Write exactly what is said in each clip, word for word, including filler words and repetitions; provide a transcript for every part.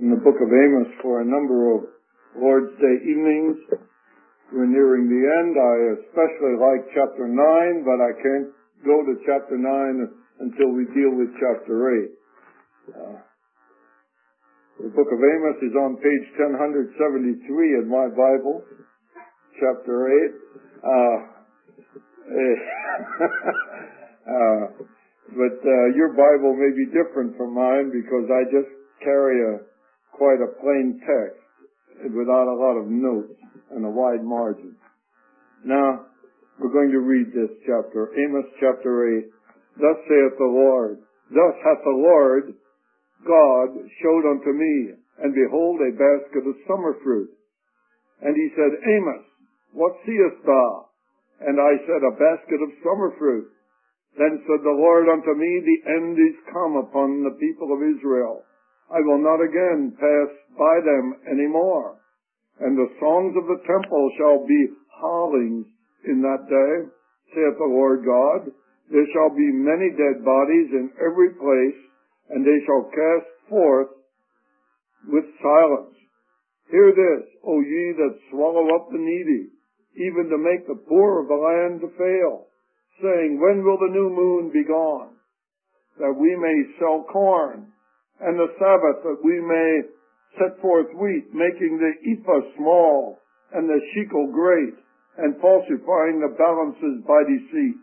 in the book of Amos for a number of Lord's Day evenings. We're nearing the end. I especially like chapter nine, but I can't go to chapter nine until we deal with chapter eight. Uh, the book of Amos is on page ten seventy-three in my Bible, chapter eight. Uh, uh, but uh, your Bible may be different from mine because I just carry a quite a plain text without a lot of notes and a wide margin. Now, we're going to read this chapter, Amos chapter eight. Thus saith the Lord, thus hath the Lord God showed unto me, and behold, a basket of summer fruit. And he said, Amos, what seest thou? And I said, a basket of summer fruit. Then said the Lord unto me, the end is come upon the people of Israel. I will not again pass by them any more. And the songs of the temple shall be howlings in that day, saith the Lord God. There shall be many dead bodies in every place, and they shall cast forth with silence. Hear this, O ye that swallow up the needy, even to make the poor of the land to fail, saying, when will the new moon be gone, that we may sell corn, and the Sabbath, that we may set forth wheat, making the ephah small, and the shekel great, and falsifying the balances by deceit.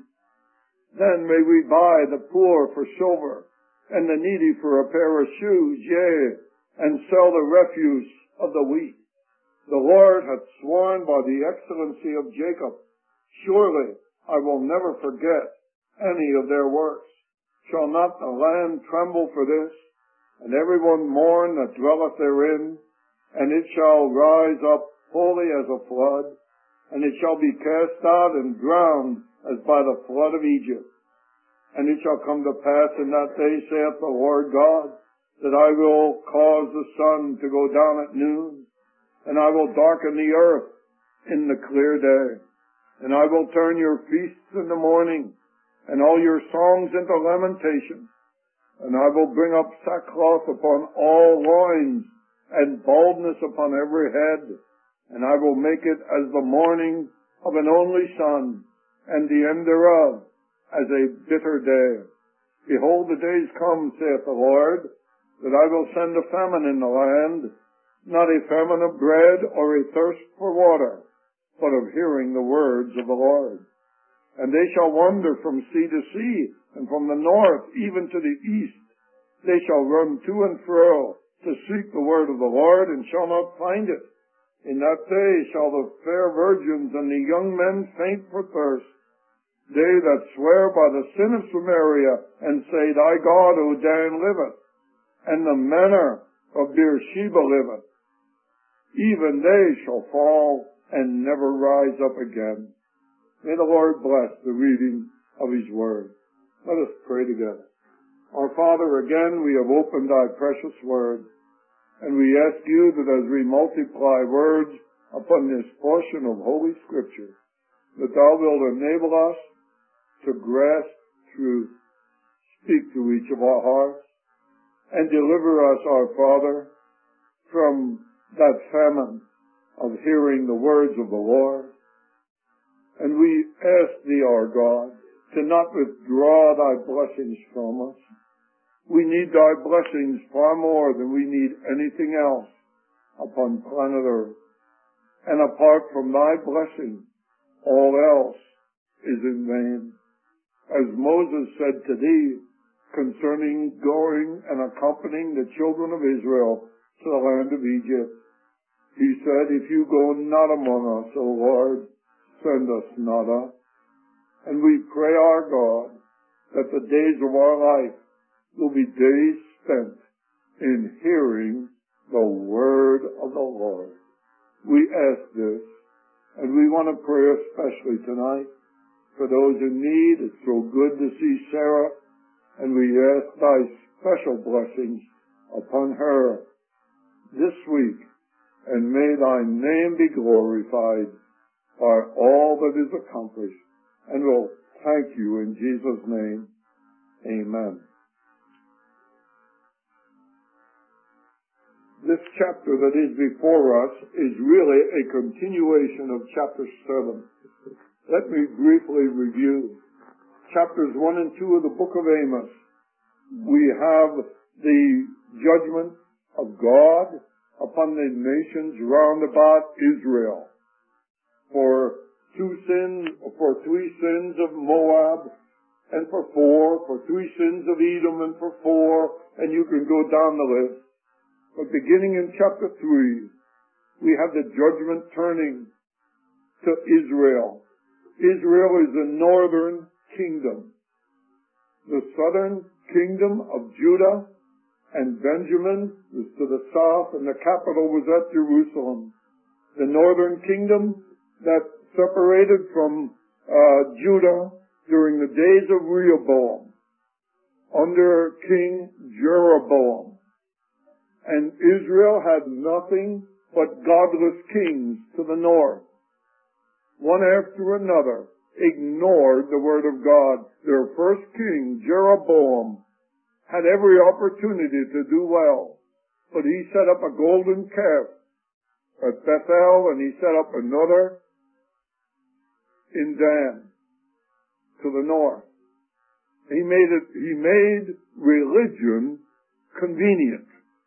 Then may we buy the poor for silver, and the needy for a pair of shoes, yea, and sell the refuse of the wheat. The Lord hath sworn by the excellency of Jacob, surely I will never forget any of their works. Shall not the land tremble for this, and everyone mourn that dwelleth therein? And it shall rise up fully as a flood, and it shall be cast out and drowned as by the flood of Egypt. And it shall come to pass in that day, saith the Lord God, that I will cause the sun to go down at noon, and I will darken the earth in the clear day. And I will turn your feasts into mourning, and all your songs into lamentation. And I will bring up sackcloth upon all loins, and baldness upon every head. And I will make it as the mourning of an only son, and the end thereof as a bitter day. Behold, the days come, saith the Lord, that I will send a famine in the land, not a famine of bread or a thirst for water, but of hearing the words of the Lord. And they shall wander from sea to sea, and from the north even to the east. They shall run to and fro to seek the word of the Lord, and shall not find it. In that day shall the fair virgins and the young men faint for thirst. They that swear by the sin of Samaria, and say, thy God, O Dan, liveth, and the manor of Beersheba liveth. Even they shall fall and never rise up again. May the Lord bless the reading of his word. Let us pray together. Our Father, again we have opened thy precious word, and we ask you that as we multiply words upon this portion of Holy Scripture, that thou wilt enable us to grasp truth, speak to each of our hearts, and deliver us, our Father, from that famine of hearing the words of the Lord. And we ask thee, our God, to not withdraw thy blessings from us. We need thy blessings far more than we need anything else upon planet Earth. And apart from thy blessing, all else is in vain. As Moses said to thee concerning going and accompanying the children of Israel to the land of Egypt, he said, if you go not among us, O Lord, send us not up. And we pray, our God, that the days of our life will be days spent in hearing the word of the Lord. We ask this, and we want to pray especially tonight for those in need. It's so good to see Sarah, and we ask thy special blessings upon her this week, and may thy name be glorified by all that is accomplished. And we'll thank you in Jesus' name. Amen. this chapter that is before us is really a continuation of chapter seven. Let me briefly review. Chapters one and two of the book of Amos. We have the judgment of God upon the nations round about Israel for two sins, for three sins of Moab, and for four, for three sins of Edom, and for four, and you can go down the list. But beginning in chapter three, we have the judgment turning to Israel. Israel is the northern kingdom. The southern kingdom of Judah and Benjamin was to the south, and the capital was at Jerusalem. The northern kingdom that separated from uh, Judah during the days of Rehoboam under King Jeroboam. And Israel had nothing but godless kings to the north. One after another ignored the word of God. Their first king, Jeroboam, had every opportunity to do well, but he set up a golden calf at Bethel, and he set up another in Dan to the north. He made it, he made religion convenient.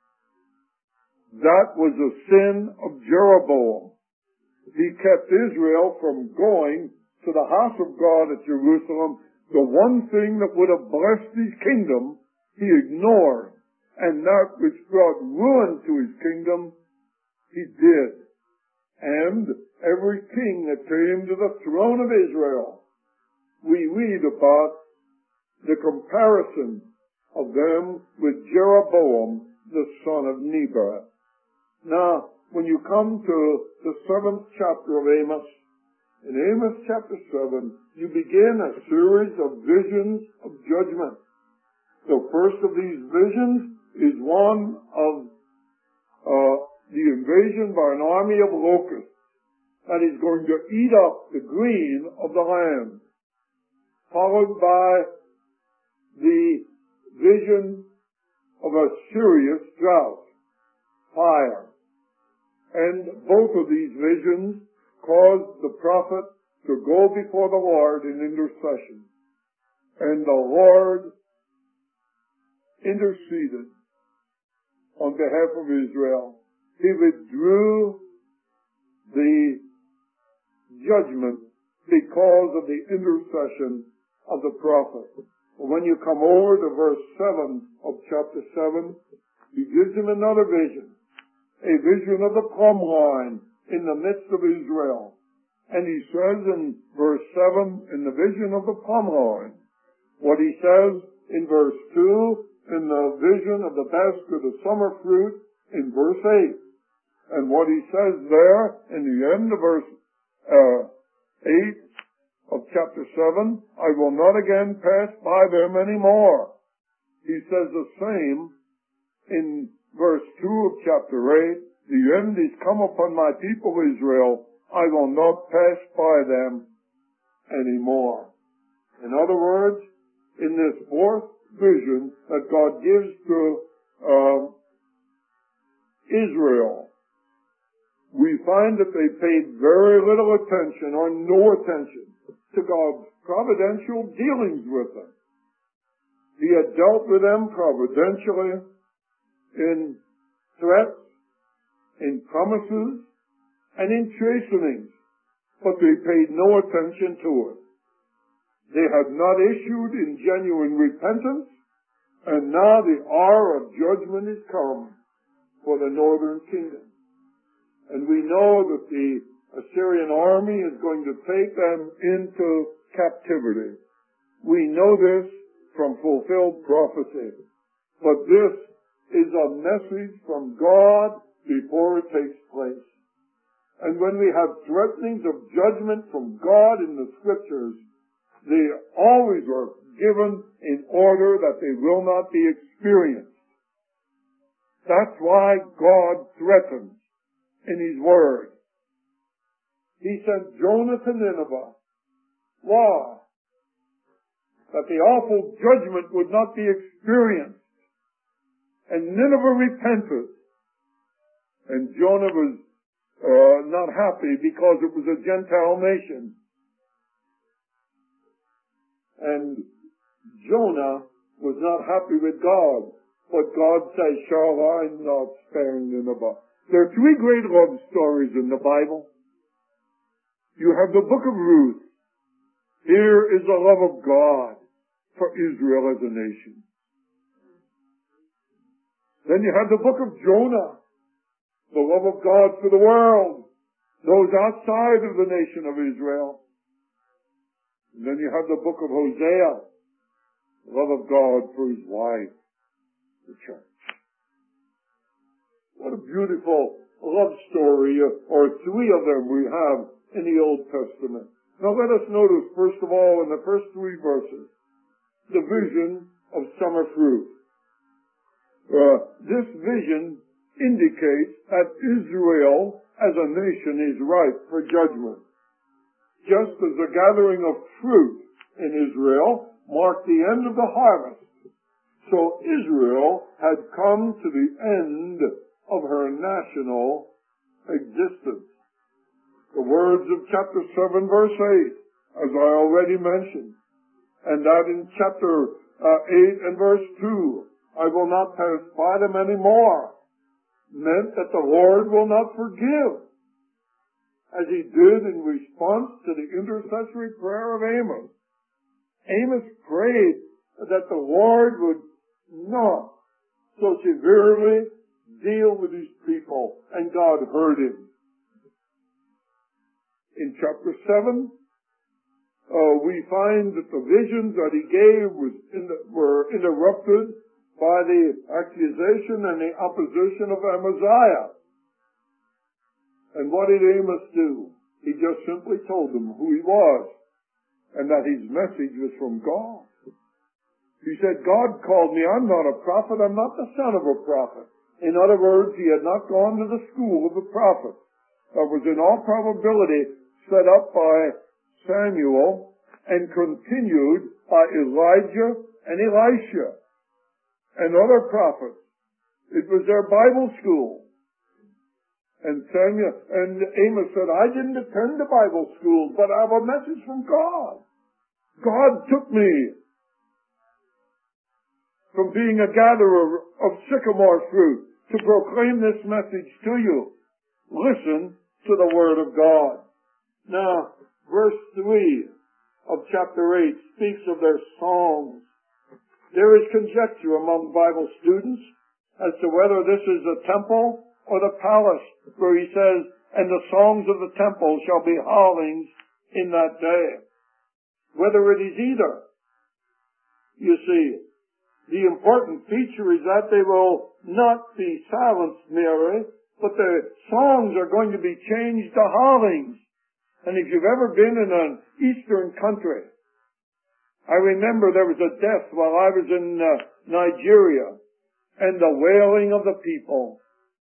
That was a sin of Jeroboam. He kept Israel from going to the house of God at Jerusalem. The one thing that would have blessed his kingdom, he ignored. And that which brought ruin to his kingdom, he did. And every king that came to the throne of Israel, we read about the comparison of them with Jeroboam, the son of Nebat. Now, when you come to the seventh chapter of Amos, in Amos chapter seven, you begin a series of visions of judgment. The first of these visions is one of uh, the invasion by an army of locusts that is going to eat up the green of the land, followed by the vision of a serious drought, fire. And both of these visions caused the prophet to go before the Lord in intercession. And the Lord interceded on behalf of Israel. He withdrew the judgment because of the intercession of the prophet. When you come over to verse seven of chapter seven, he gives him another vision. A vision of the plumb line in the midst of Israel. And he says in verse seven, in the vision of the plumb line, what he says in verse two, in the vision of the basket of summer fruit, in verse eight. And what he says there, in the end of verse uh, eight of chapter seven, I will not again pass by them anymore. He says the same in verse two of chapter eight, the end is come upon my people Israel, I will not pass by them anymore. In other words, in this fourth vision that God gives to uh, Israel, we find that they paid very little attention or no attention to God's providential dealings with them. He had dealt with them providentially in threats, in promises, and in chastenings, but they paid no attention to it. They had not issued in genuine repentance, and now the hour of judgment is come for the northern kingdom. And we know that the Assyrian army is going to take them into captivity. We know this from fulfilled prophecy. But this is a message from God before it takes place. And when we have threatenings of judgment from God in the Scriptures, they always are given in order that they will not be experienced. That's why God threatens in His Word. He sent Jonah to Nineveh. Why? That the awful judgment would not be experienced. And Nineveh repented. And Jonah was uh, not happy because it was a Gentile nation. And Jonah was not happy with God. But God says, shall I not spare Nineveh? There are three great love stories in the Bible. You have the book of Ruth. Here is the love of God for Israel as a nation. Then you have the book of Jonah, the love of God for the world, those outside of the nation of Israel. And then you have the book of Hosea, the love of God for his wife, the church. What a beautiful love story, or three of them we have in the Old Testament. Now let us notice, first of all, in the first three verses, the vision of summer fruit. Uh, this vision indicates that Israel as a nation is ripe for judgment. Just as the gathering of fruit in Israel marked the end of the harvest, so Israel had come to the end of her national existence. The words of chapter seven, verse eight, as I already mentioned, and that in chapter uh, eight and verse two, I will not pass by them anymore, meant that the Lord will not forgive, as he did in response to the intercessory prayer of Amos. Amos prayed that the Lord would not so severely deal with his people, and God heard him. In chapter seven, uh, we find that the visions that he gave was in the, were interrupted by the accusation and the opposition of Amaziah. And what did Amos do? He just simply told them who he was and that his message was from God. He said, God called me. I'm not a prophet. I'm not the son of a prophet. In other words, he had not gone to the school of the prophet. That was in all probability set up by Samuel and continued by Elijah and Elisha and other prophets. It was their Bible school. And Samuel and Amos said, I didn't attend the Bible school, but I have a message from God. God took me from being a gatherer of sycamore fruit to proclaim this message to you. Listen to the word of God. Now, verse three of chapter eight speaks of their songs. There is conjecture among Bible students as to whether this is the temple or the palace, where he says, and the songs of the temple shall be howlings in that day. Whether it is either. You see, the important feature is that they will not be silenced merely, but the songs are going to be changed to howlings. And if you've ever been in an eastern country, I remember there was a death while I was in uh, Nigeria, and the wailing of the people,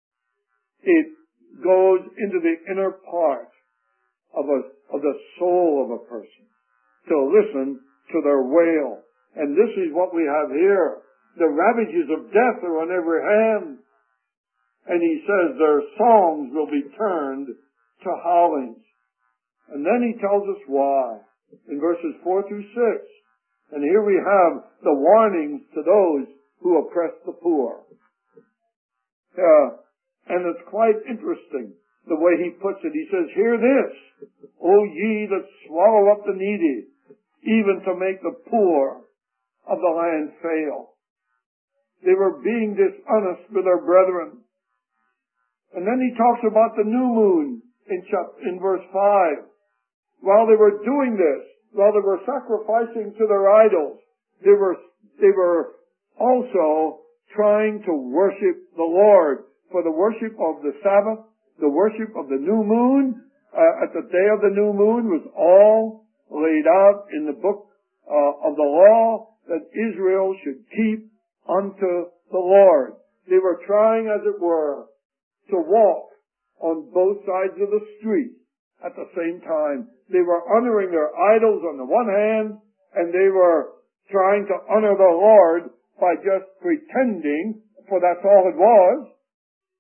it goes into the inner part of a, of the soul of a person to listen to their wail. And this is what we have here. The ravages of death are on every hand. And he says their songs will be turned to howlings. And then he tells us why in verses four through six. And here we have the warnings to those who oppress the poor. Uh, and it's quite interesting the way he puts it. He says, hear this, O ye that swallow up the needy, even to make the poor of the land fail. They were being dishonest with their brethren. And then he talks about the new moon in, chapter, in verse five. While they were doing this, while they were sacrificing to their idols, they were, they were also trying to worship the Lord. For the worship of the Sabbath, the worship of the new moon, uh, at the day of the new moon was all laid out in the book uh, of the law that Israel should keep unto the Lord. They were trying, as it were, to walk on both sides of the street at the same time. They were honoring their idols on the one hand, and they were trying to honor the Lord by just pretending, for that's all it was.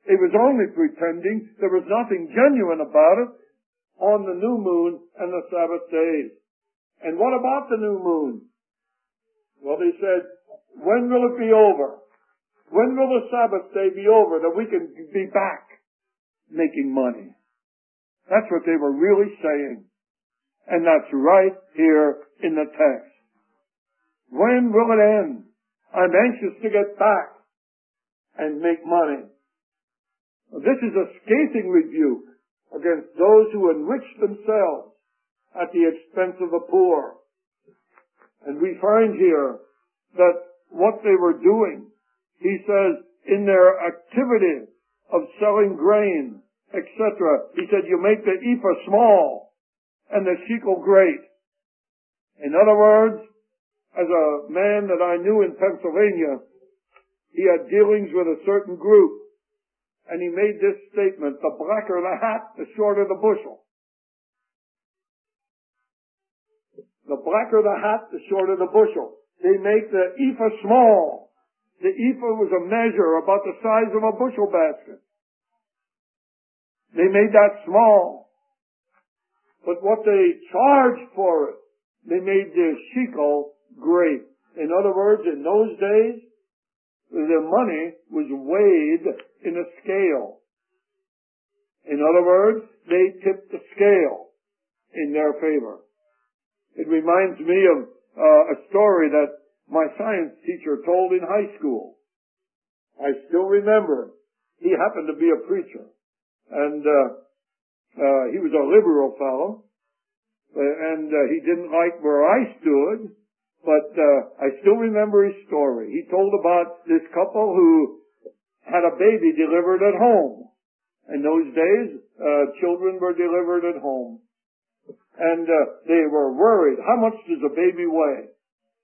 It was only pretending. There was nothing genuine about it on the new moon and the Sabbath days. And what about the new moon? Well, they said, when will it be over? When will the Sabbath day be over that we can be back making money? That's what they were really saying. And that's right here in the text. When will it end? I'm anxious to get back and make money. This is a scathing rebuke against those who enrich themselves at the expense of the poor. And we find here that what they were doing, he says, in their activity of selling grain, et cetera, he said, you make the ephah small and the shekel great. In other words, as a man that I knew in Pennsylvania, he had dealings with a certain group, and he made this statement, the blacker the hat, the shorter the bushel. The blacker the hat, the shorter the bushel. They make the ephah small. The ephah was a measure about the size of a bushel basket. They made that small. But what they charged for it, they made the shekel great. In other words, in those days, the money was weighed in a scale. In other words, they tipped the scale in their favor. It reminds me of uh, a story that my science teacher told in high school. I still remember. He happened to be a preacher. And uh, uh, he was a liberal fellow. And uh, he didn't like where I stood. But uh, I still remember his story. He told about this couple who had a baby delivered at home. In those days, uh, children were delivered at home. And uh, they were worried. How much does a baby weigh?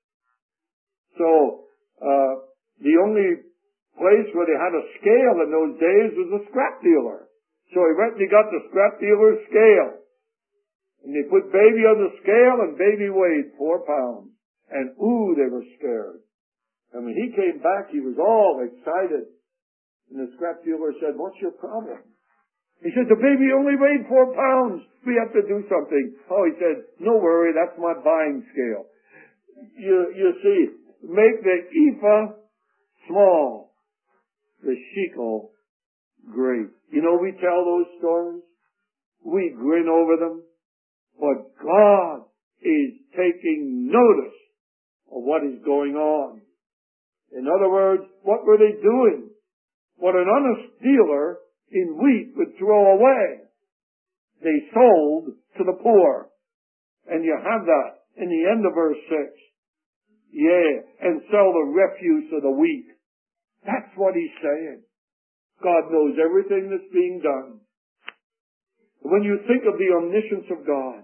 So uh, the only place where they had a scale in those days was a scrap dealer. So he went and he got the scrap dealer's scale. And they put baby on the scale, and baby weighed four pounds. And ooh, they were scared. And when he came back, he was all excited. And the scrap dealer said, what's your problem? He said, the baby only weighed four pounds. We have to do something. Oh, he said, no worry, that's my buying scale. You, you see, make the ephah small, the shekel great. You know, we tell those stories. We grin over them. But God is taking notice of what is going on. In other words, what were they doing? What an honest dealer in wheat would throw away, they sold to the poor. And you have that in the end of verse six. Yeah, and sell the refuse of the wheat. That's what he's saying. God knows everything that's being done. When you think of the omniscience of God,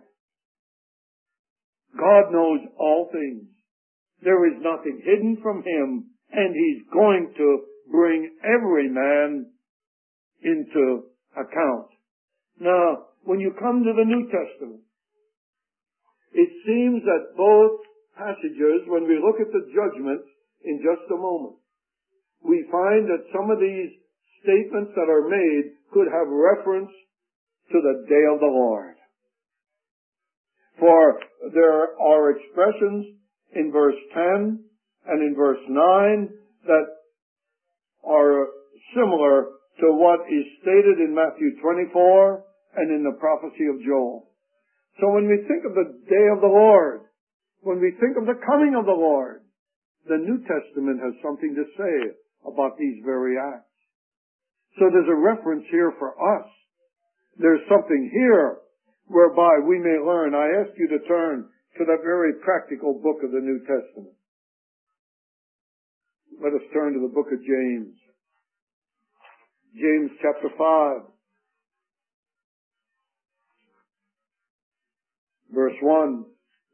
God knows all things. There is nothing hidden from him, and he's going to bring every man into account. Now, when you come to the New Testament, it seems that both passages, when we look at the judgments in just a moment, we find that some of these statements that are made could have reference to the day of the Lord. For there are expressions in verse ten and in verse nine that are similar to what is stated in Matthew twenty-four and in the prophecy of Joel. So when we think of the day of the Lord, when we think of the coming of the Lord, the New Testament has something to say about these very acts. So there's a reference here for us. There's something here whereby we may learn. I ask you to turn to that very practical book of the New Testament. Let us turn to the book of James. James chapter five. Verse one.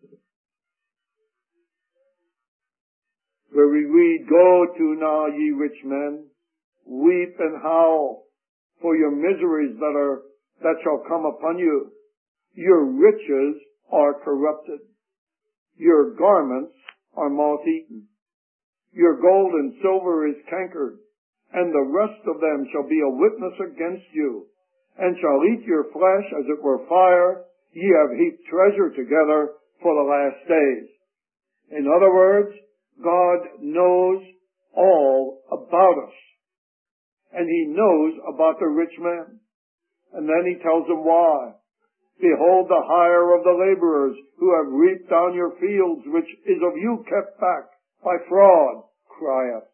Where we read, go to now, ye rich men, weep and howl for your miseries that are, that shall come upon you. Your riches are corrupted. Your garments are moth-eaten. Your gold and silver is cankered, and the rest of them shall be a witness against you, and shall eat your flesh as it were fire. Ye have heaped treasure together for the last days. In other words, God knows all about us. And He knows about the rich man. And then He tells them why. Behold, the hire of the laborers who have reaped down your fields, which is of you kept back by fraud, crieth.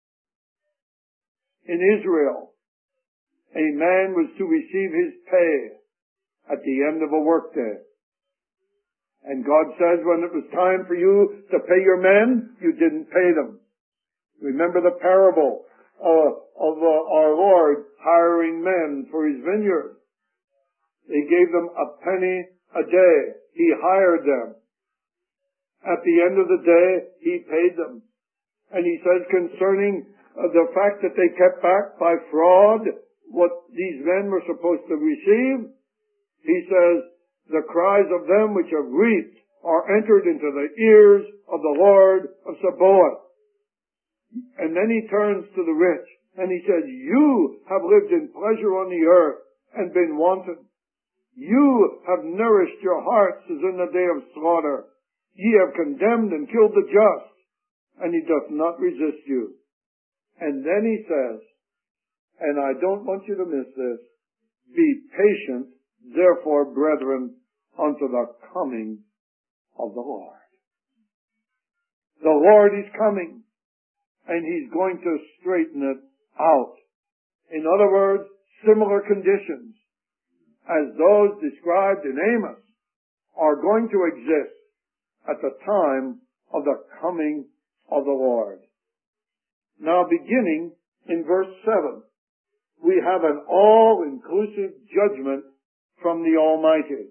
In Israel, a man was to receive his pay at the end of a workday. And God says when it was time for you to pay your men, you didn't pay them. Remember the parable of, of uh, our Lord hiring men for His vineyard. He gave them a penny a day. He hired them. At the end of the day, He paid them. And He says concerning uh, the fact that they kept back by fraud what these men were supposed to receive, He says, the cries of them which have reaped are entered into the ears of the Lord of Sabaoth. And then He turns to the rich and He says, you have lived in pleasure on the earth and been wanton. You have nourished your hearts as in the day of slaughter. Ye have condemned and killed the just, and He doth not resist you. And then He says, and I don't want you to miss this, be patient, therefore, brethren, unto the coming of the Lord. The Lord is coming, and He's going to straighten it out. In other words, similar conditions as those described in Amos are going to exist at the time of the coming of the Lord. Now, beginning in verse seven, we have an all-inclusive judgment from the Almighty.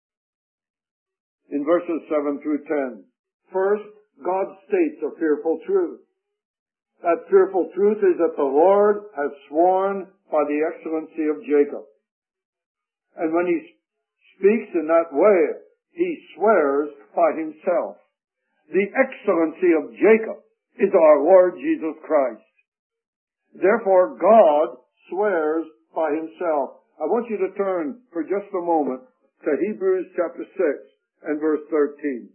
In verses seven through ten. First, God states a fearful truth. That fearful truth is that the Lord has sworn by the excellency of Jacob. And when He speaks in that way, He swears by Himself. The excellency of Jacob is our Lord Jesus Christ. Therefore, God swears by Himself. I want you to turn for just a moment to Hebrews chapter six and verse thirteen.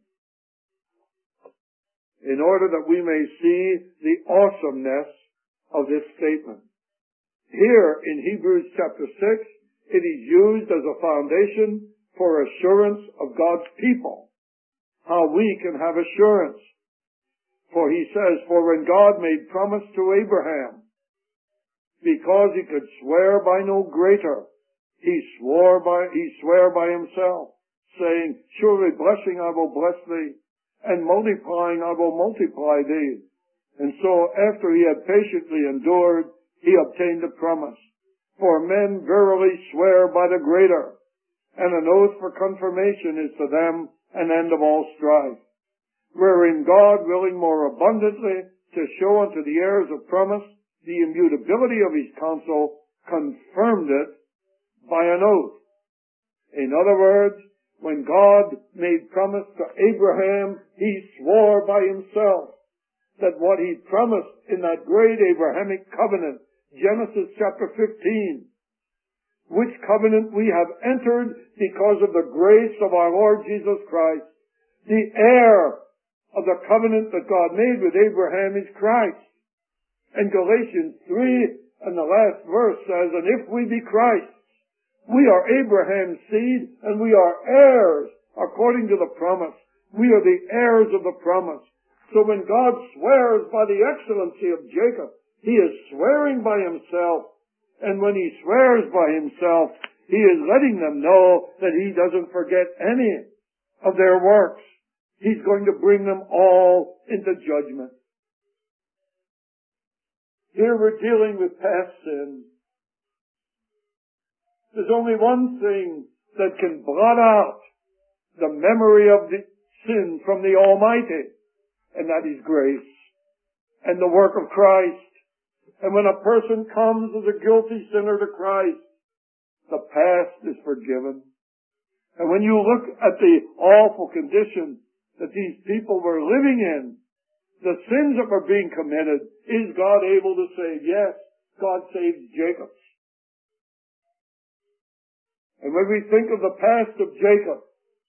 In order that we may see the awesomeness of this statement. Here in Hebrews chapter six, it is used as a foundation for assurance of God's people. How we can have assurance. For He says, for when God made promise to Abraham, because He could swear by no greater, He swore by, He sware by Himself, saying, surely blessing I will bless thee, and multiplying I will multiply thee. And so after He had patiently endured, He obtained the promise. For men verily swear by the greater, and an oath for confirmation is to them an end of all strife. Wherein God, willing more abundantly to show unto the heirs of promise the immutability of His counsel, confirmed it by an oath. In other words, when God made promise to Abraham, He swore by Himself that what He promised in that great Abrahamic covenant, Genesis chapter fifteen, which covenant we have entered because of the grace of our Lord Jesus Christ. The heir of the covenant that God made with Abraham is Christ. And Galatians three and the last verse says, and if we be Christ's, we are Abraham's seed and we are heirs according to the promise. We are the heirs of the promise. So when God swears by the excellency of Jacob, He is swearing by Himself. And when He swears by Himself, He is letting them know that He doesn't forget any of their works. He's going to bring them all into judgment. Here we're dealing with past sins. There's only one thing that can blot out the memory of the sin from the Almighty, and that is grace and the work of Christ. And when a person comes as a guilty sinner to Christ, the past is forgiven. And when you look at the awful condition that these people were living in, the sins that were being committed, is God able to say, yes, God saved Jacob. And when we think of the past of Jacob,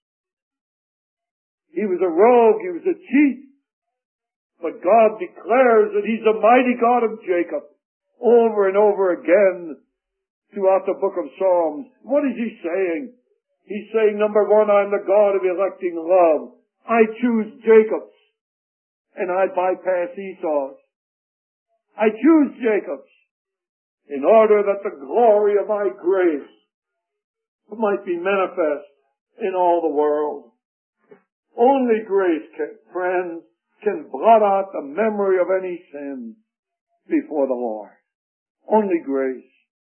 he was a rogue, he was a cheat. But God declares that he's the mighty God of Jacob over and over again throughout the book of Psalms. What is he saying? He's saying, number one, I'm the God of electing love. I choose Jacob's and I bypass Esau's. I choose Jacob's in order that the glory of my grace might be manifest in all the world. Only grace, can, friends, can blot out the memory of any sin before the Lord. Only grace.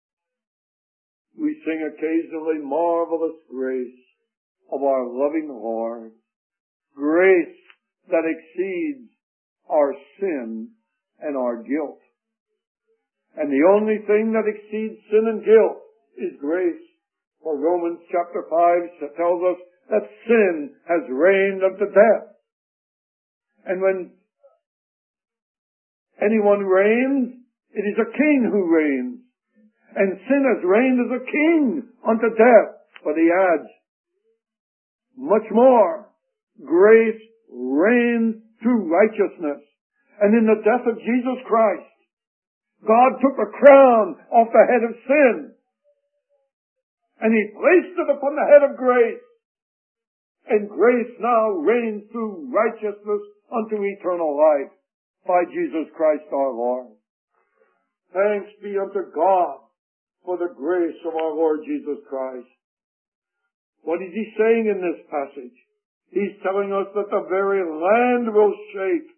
We sing occasionally, marvelous grace of our loving Lord. Grace that exceeds our sin and our guilt. And the only thing that exceeds sin and guilt is grace. For Romans chapter five tells us that sin has reigned unto death. And when anyone reigns, it is a king who reigns. And sin has reigned as a king unto death. But he adds, much more, grace reigns through righteousness. And in the death of Jesus Christ, God took the crown off the head of sin. And he placed it upon the head of grace. And grace now reigns through righteousness unto eternal life by Jesus Christ our Lord. Thanks be unto God for the grace of our Lord Jesus Christ. What is he saying in this passage? He's telling us that the very land will shake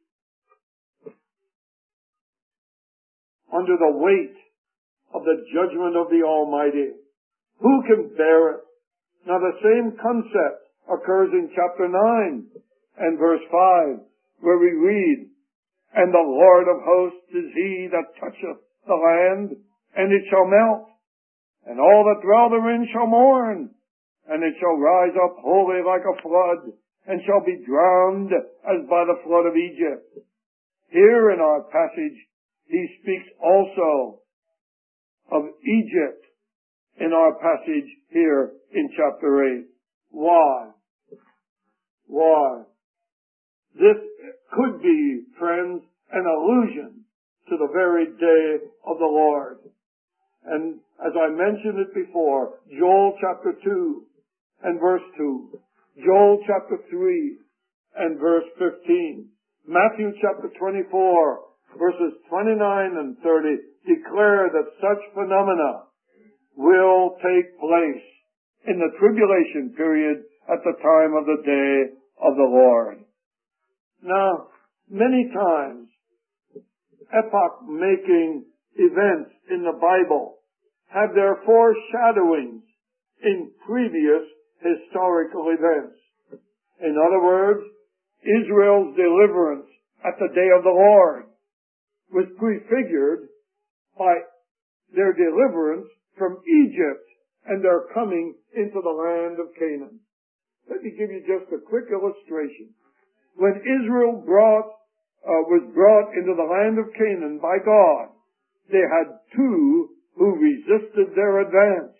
under the weight of the judgment of the Almighty. Who can bear it? Now the same concept occurs in chapter nine and verse five, where we read, and the Lord of hosts is he that toucheth the land, and it shall melt, and all that dwell therein shall mourn, and it shall rise up wholly like a flood, and shall be drowned as by the flood of Egypt. Here in our passage, he speaks also of Egypt in our passage here in chapter eight. Why? Why? This could be, friends, an allusion to the very day of the Lord. And as I mentioned it before, Joel chapter two and verse two, Joel chapter three and verse fifteen, Matthew chapter twenty-four verses twenty-nine and thirty declare that such phenomena will take place in the tribulation period at the time of the day of the Lord. Now, many times, epoch-making events in the Bible have their foreshadowings in previous historical events. In other words, Israel's deliverance at the day of the Lord was prefigured by their deliverance from Egypt and their coming into the land of Canaan. Let me give you just a quick illustration. When Israel brought, uh, was brought into the land of Canaan by God, they had two who resisted their advance.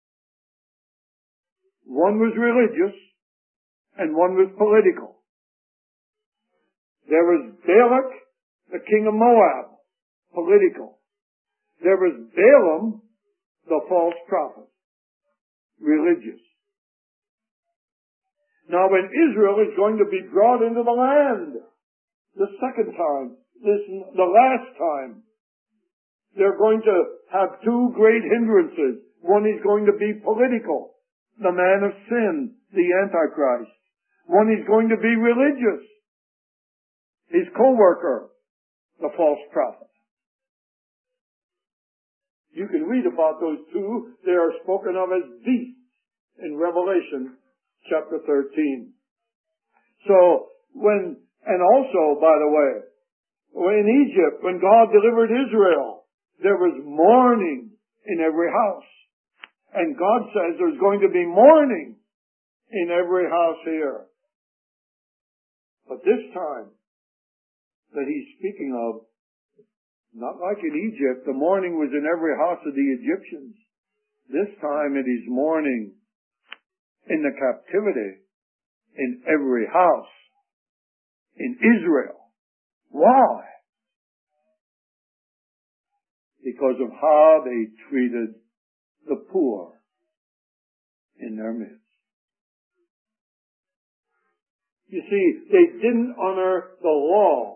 One was religious and one was political. There was Balak, the king of Moab, political. There was Balaam, the false prophet, religious. Now when Israel is going to be brought into the land the second time, listen, the last time, they're going to have two great hindrances. One is going to be political, the man of sin, the Antichrist. One is going to be religious, his co-worker, the false prophet. You can read about those two. They are spoken of as beasts in Revelation chapter thirteen. So, when, and also, by the way, in Egypt, when God delivered Israel, there was mourning in every house. And God says there's going to be mourning in every house here. But this time that he's speaking of, Not like in Egypt, the mourning was in every house of the Egyptians. This time it is mourning in the captivity in every house in Israel. Why? Because of how they treated the poor in their midst. You see, they didn't honor the law.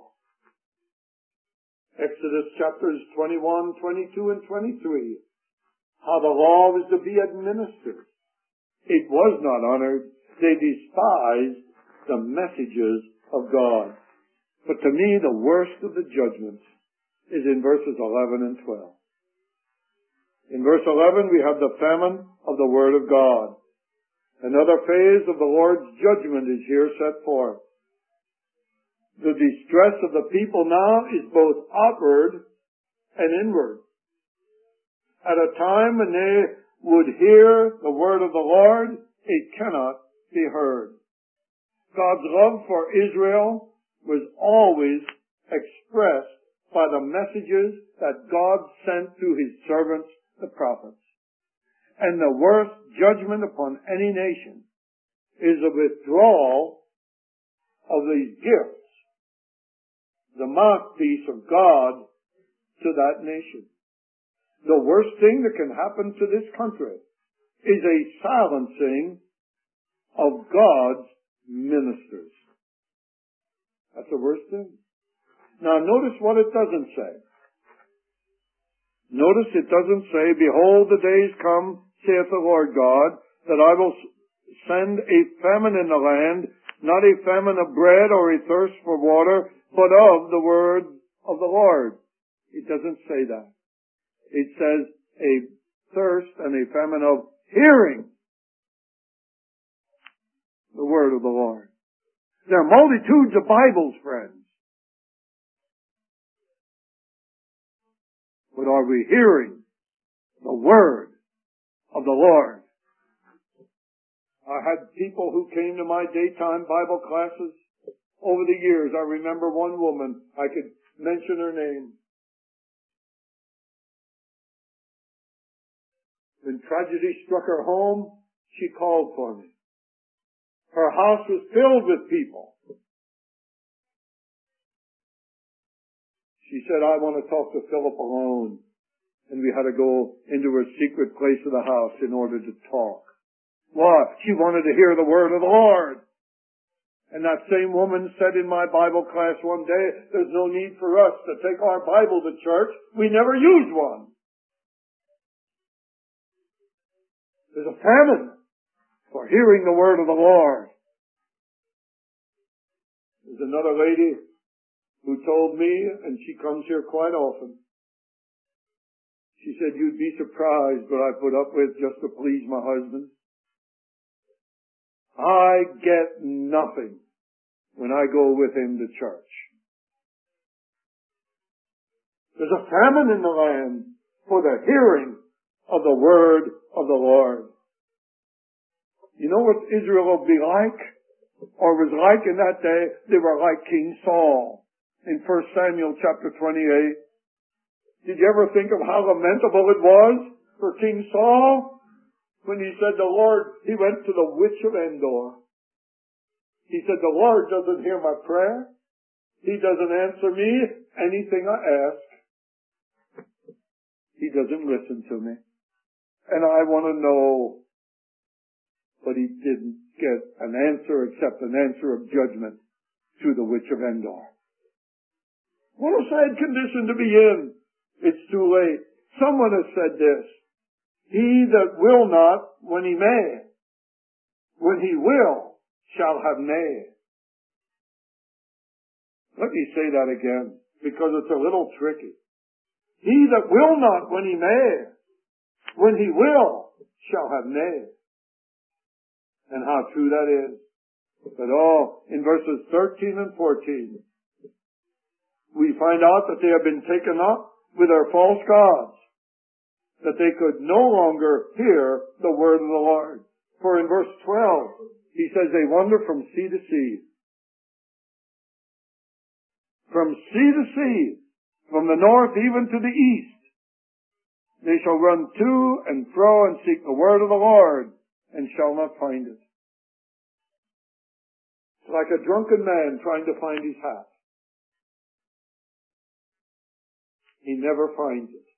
Exodus chapters twenty-one, twenty-two, and twenty-three. How the law was to be administered. It was not honored. They despised the messages of God. But to me, the worst of the judgments is in verses eleven and twelve. In verse eleven, we have the famine of the Word of God. Another phase of the Lord's judgment is here set forth. The distress of the people now is both outward and inward. At a time when they would hear the word of the Lord, it cannot be heard. God's love for Israel was always expressed by the messages that God sent to His servants, the prophets. And the worst judgment upon any nation is a withdrawal of these gifts, the mouthpiece of God to that nation. The worst thing that can happen to this country is a silencing of God's ministers. That's the worst thing. Now notice what it doesn't say. Notice it doesn't say, behold, the days come, saith the Lord God, that I will send a famine in the land, not a famine of bread or a thirst for water, but of the word of the Lord. It doesn't say that. It says a thirst and a famine of hearing the word of the Lord. There are multitudes of Bibles, friends. But are we hearing the word of the Lord? I had people who came to my daytime Bible classes over the years. I remember one woman, I could mention her name. When tragedy struck her home, she called for me. Her house was filled with people. She said, I want to talk to Philip alone. And we had to go into her secret place of the house in order to talk. Why? She wanted to hear the word of the Lord. And that same woman said in my Bible class one day, there's no need for us to take our Bible to church. We never use one. There's a famine for hearing the word of the Lord. There's another lady who told me, and she comes here quite often. She said, you'd be surprised what I put up with just to please my husband. I get nothing when I go with him to church. There's a famine in the land for the hearing of the word of the Lord. You know what Israel will be like? Or was like in that day? They were like King Saul in First Samuel chapter twenty-eight. Did you ever think of how lamentable it was for King Saul? When he said the Lord, he went to the witch of Endor. He said, the Lord doesn't hear my prayer. He doesn't answer me anything I ask. He doesn't listen to me. And I want to know. But he didn't get an answer except an answer of judgment to the witch of Endor. What a sad condition to be in. It's too late. Someone has said this. He that will not when he may, when he will, shall have nay. Let me say that again, because it's a little tricky. He that will not when he may, when he will, shall have nay. And how true that is. But oh, in verses thirteen and fourteen, we find out that they have been taken up with their false gods, that they could no longer hear the word of the Lord. For in verse twelve, he says they wander from sea to sea. From sea to sea, from the north even to the east. They shall run to and fro and seek the word of the Lord, and shall not find it. It's like a drunken man trying to find his hat. He never finds it.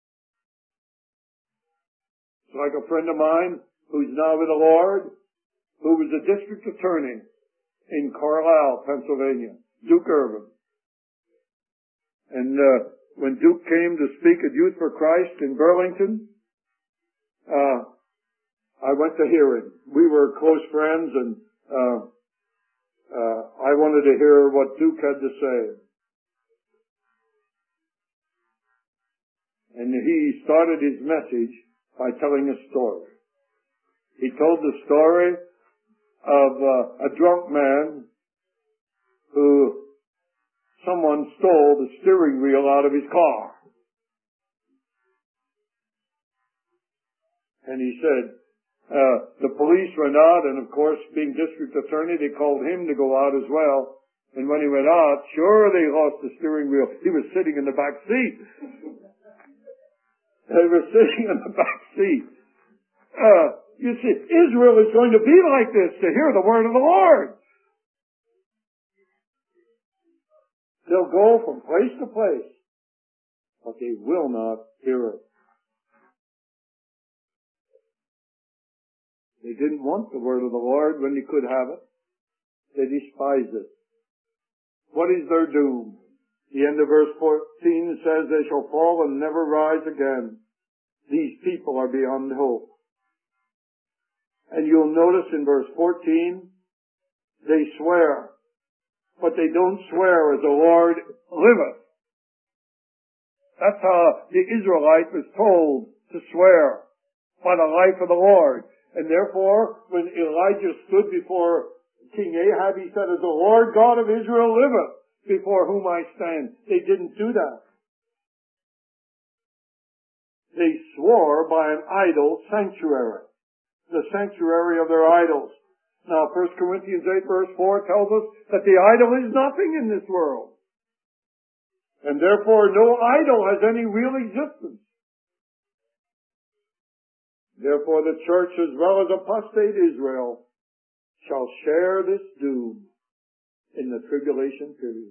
It's like a friend of mine who's now with the Lord, who was a district attorney in Carlisle, Pennsylvania, Duke Irvin. And uh, when Duke came to speak at Youth for Christ in Burlington, uh, I went to hear him. We were close friends, and uh, uh, I wanted to hear what Duke had to say. And he started his message by telling a story. He told the story of uh, a drunk man who someone stole the steering wheel out of his car. And he said, uh, the police went out, and of course, being district attorney, they called him to go out as well. And when he went out, sure, they lost the steering wheel. He was sitting in the back seat. They were sitting in the back seat. Uh, you see, Israel is going to be like this to hear the word of the Lord. They'll go from place to place, but they will not hear it. They didn't want the word of the Lord when they could have it. They despised it. What is their doom? The end of verse fourteen says, they shall fall and never rise again. These people are beyond hope. And you'll notice in verse fourteen, they swear, but they don't swear as the Lord liveth. That's how the Israelite was told to swear, by the life of the Lord. And therefore, when Elijah stood before King Ahab, he said, as the Lord God of Israel liveth, before whom I stand. They didn't do that. They swore by an idol sanctuary, the sanctuary of their idols. Now, First Corinthians eight verse four tells us that the idol is nothing in this world. And therefore, no idol has any real existence. Therefore, the church as well as apostate Israel shall share this doom in the tribulation period.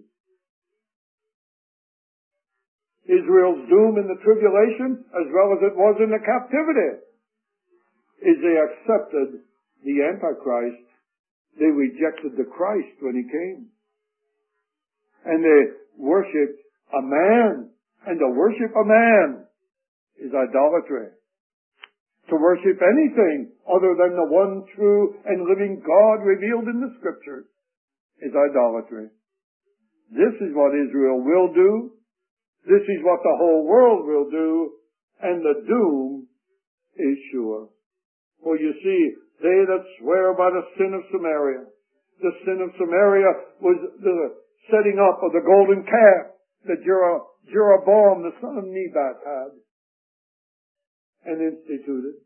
Israel's doom in the tribulation, as well as it was in the captivity, is they accepted the Antichrist. They rejected the Christ when he came. And they worshipped a man. And to worship a man is idolatry. To worship anything other than the one true and living God revealed in the Scriptures is idolatry. This is what Israel will do. This is what the whole world will do. And the doom is sure. For you see, they that swear by the sin of Samaria. The sin of Samaria was the setting up of the golden calf that Jeroboam, the son of Nebat, had and instituted.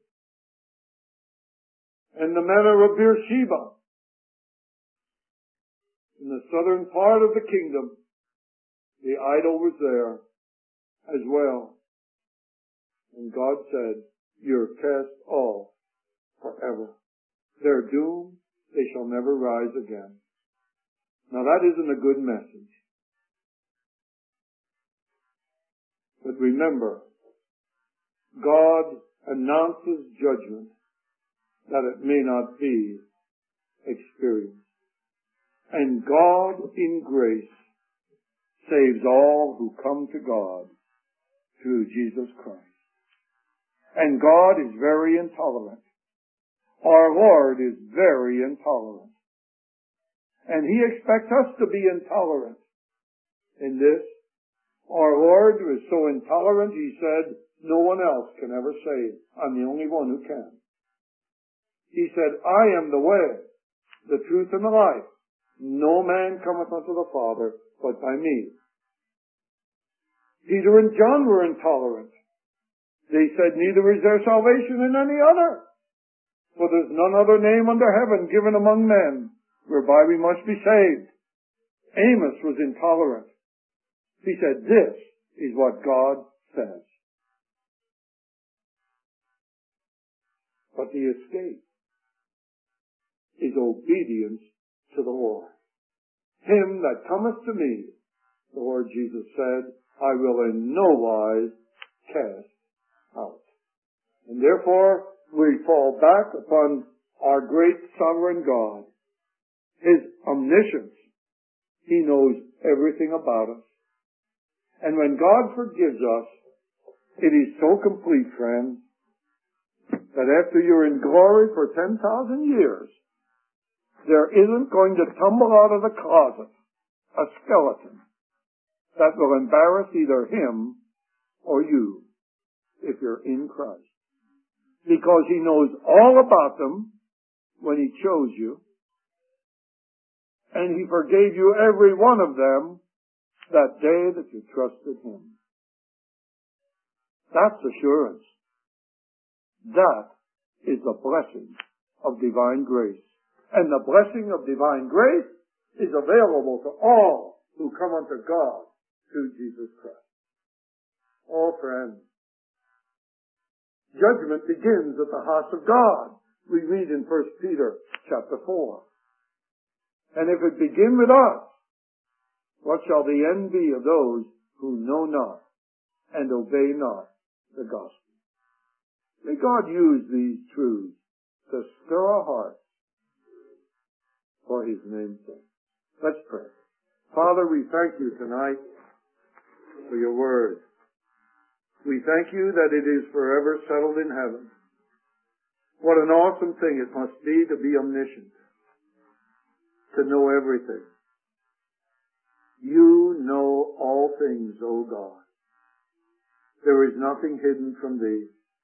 And the manner of Beersheba, in the southern part of the kingdom, the idol was there as well. And God said, you're cast off forever. Their doom, they shall never rise again. Now that isn't a good message. But remember, God announces judgment that it may not be experienced. And God in grace saves all who come to God through Jesus Christ. And God is very intolerant. Our Lord is very intolerant. And He expects us to be intolerant in this. Our Lord was so intolerant, He said, no one else can ever save. I'm the only one who can. He said, I am the way, the truth, and the life. No man cometh unto the Father but by me. Peter and John were intolerant. They said, neither is there salvation in any other. For there's none other name under heaven given among men whereby we must be saved. Amos was intolerant. He said, this is what God says. But the escape is obedience to the Lord. Him that cometh to me, the Lord Jesus said, I will in no wise cast out. And therefore, we fall back upon our great sovereign God, His omniscience. He knows everything about us. And when God forgives us, it is so complete, friends, that after you're in glory for ten thousand years, there isn't going to tumble out of the closet a skeleton that will embarrass either Him or you if you're in Christ. Because He knows all about them when He chose you, and He forgave you every one of them that day that you trusted Him. That's assurance. That is the blessing of divine grace. And the blessing of divine grace is available to all who come unto God through Jesus Christ. Oh, friends, judgment begins at the house of God. We read in First Peter chapter four. And if it begin with us, what shall the end be of those who know not and obey not the gospel? May God use these truths to stir our hearts for His name's sake. Let's pray. Father, we thank you tonight for your word. We thank you that it is forever settled in heaven. What an awesome thing it must be to be omniscient, to know everything. You know all things, O God. There is nothing hidden from thee.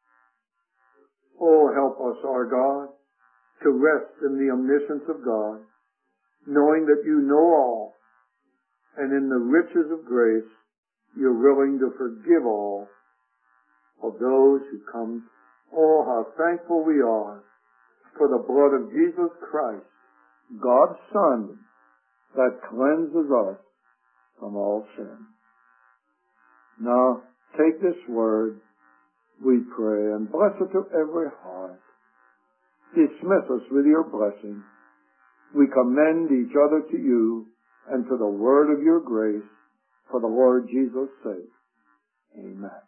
Oh, help us, our God, to rest in the omniscience of God, knowing that you know all, and in the riches of grace, you're willing to forgive all of those who come. Oh, how thankful we are for the blood of Jesus Christ, God's Son, that cleanses us from all sin. Now, take this word, we pray, and bless it to every heart. Dismiss us with your blessing. We commend each other to you and to the word of your grace for the Lord Jesus' sake. Amen.